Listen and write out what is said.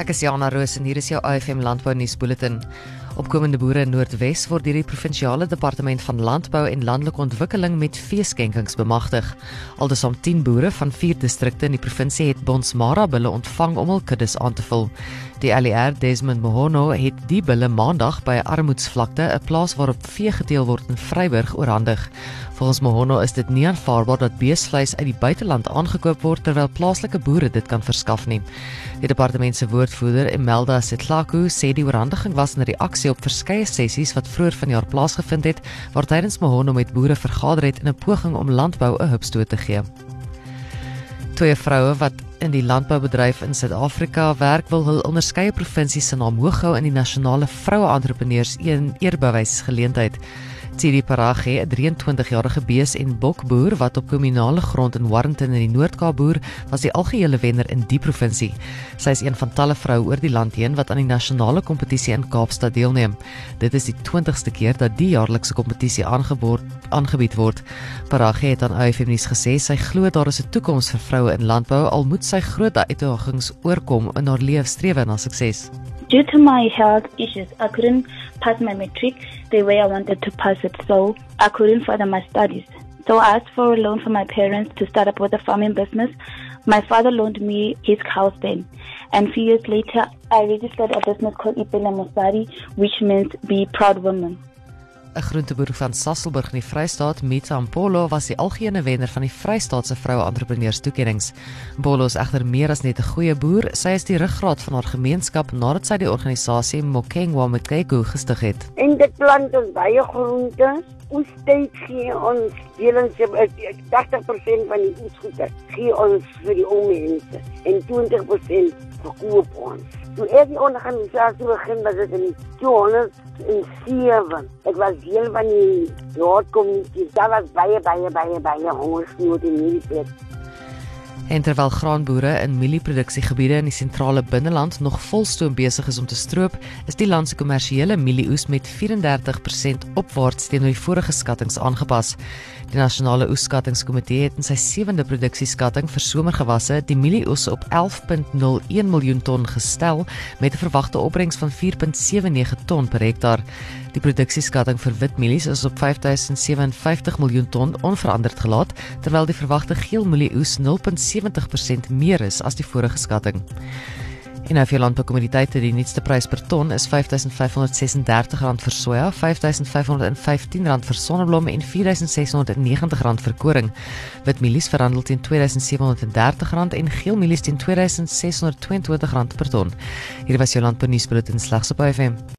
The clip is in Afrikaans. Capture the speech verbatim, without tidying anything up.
Ek is Jana Roos en hier is jou A F M Landbou Nuusbulletin. Opkomende boere in Noordwes word deur die Provinsiale Departement van Landbou en Landelike Ontwikkeling met veeskenkings bemagtig. Altesaam tien boere van vier distrikte in die provinsie het Bonsmara bulle ontvang om hul kuddes aan te vul. Die L E R Desmond Mohono het die bulle maandag by 'n armoedsvlakte, 'n plaas waarop vee geteel word in Vryburg, oorhandig. Volgens Mohono is dit nie aanvaarbaar dat beesvleis uit die buiteland aangekoop word terwyl plaaslike boere dit kan verskaf nie. Die departement se woordvoerder Imelda Setlaku sê die oorhandiging was 'n reaksie op verskeie sessies wat vroeër vanjaar plaasgevind het, waar tydens Mohono met boere vergader het in 'n poging om landbou 'n hupstoot te gee. Twee vroue wat in die landboubedryf in Suid-Afrika werk, wil hul onderskeie provinsies se naam hoog hou in die nasionale vroue-entrepreneurs eerbewys geleentheid. Tsiri Parage, 'n drieëntwintigjarige bees- en bokboer wat op kommunale grond in Warrenton in die Noord-Kaap boer, was die algehele wenner in die provinsie. Sy is een van talle vroue oor die land heen wat aan die nasionale kompetisie in Kaapstad deelneem. Dit is die twintigste keer dat die jaarlikse kompetisie aangebied word. Parage het aan A F M Nuus gesê sy glo daar is 'n toekoms vir vroue in landbou, al moet sy groot uitdagings oorkom in haar leefstrewe na sukses. Due to my health issues, I couldn't pass my matric the way I wanted to pass it, so I couldn't further my studies. So I asked for a loan from my parents to start up with a farming business. My father loaned me his cows then, and a few years later, I registered a business called Ipela Mosari, which means be proud woman. 'n Groenteboer van Sasolburg in die Vrystaat, Mita Mpolo, was die algehele wenner van die Vrystaatse vroue-entrepreneurs toekennings. Mpolo is egter meer as net 'n goeie boer, sy is die ruggraat van haar gemeenskap nadat sy die organisasie Mokengwa Mekeko gestig het. En dit plant ons baie groente. Ons tyd gee ons delings, tachtig persent van die oesgoede gee ons vir die ou mense en twintig persent verkoop ons. Toe ek die organisasie begin, was dit in tweehonderd sewe. Ek was deel van die raadkommissie. Daar was baie, baie, baie, baie hongersnood in hierdie plek. En terwyl graanboere in mielieproduksiegebiede in die sentrale binneland nog volstoom besig is om te stroop, is die land se kommersiële mielieoes met vierendertig persent opwaarts teenoor die vorige skattings aangepas. Die Nasionale Oesskattingskomitee het in sy sewende produksieskatting vir somergewasse die mielieoes op elf komma nul een miljoen ton gestel met 'n verwagte opbrengs van vier komma sewe nege ton per hektaar. Die produksieskatting vir witmielies is op vyf duisend sewe honderd vyftig miljoen ton onveranderd gelaat, terwyl die verwagte geelmielieoes nul komma sewentjie persent meer is as die vorige skatting. En nou vir jou landboukommoditeite, die nuutste prys per ton is vyf duisend vyf honderd sesendertig rand vir soja, vyf duisend vyf honderd vyftien rand vir sonneblom en vier duisend ses honderd negentig rand vir koring. Witmielies verhandel teen twee duisend sewe honderd dertig rand en geelmielies teen twee duisend ses honderd tweeëntwintig rand per ton. Hier was jou landbou nuusbulletin slegs op A F M.